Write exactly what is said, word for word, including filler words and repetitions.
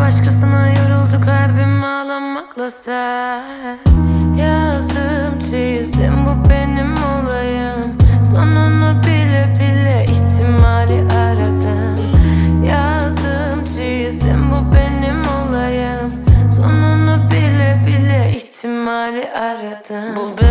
Başkasına yoruldu kalbim ağlamakla sen. Yazdım çizim bu benim olayım. Sonunu bile bile ihtimali aradım. Yazdım çizim bu benim olayım. Sonunu bile bile ihtimali aradım. Bu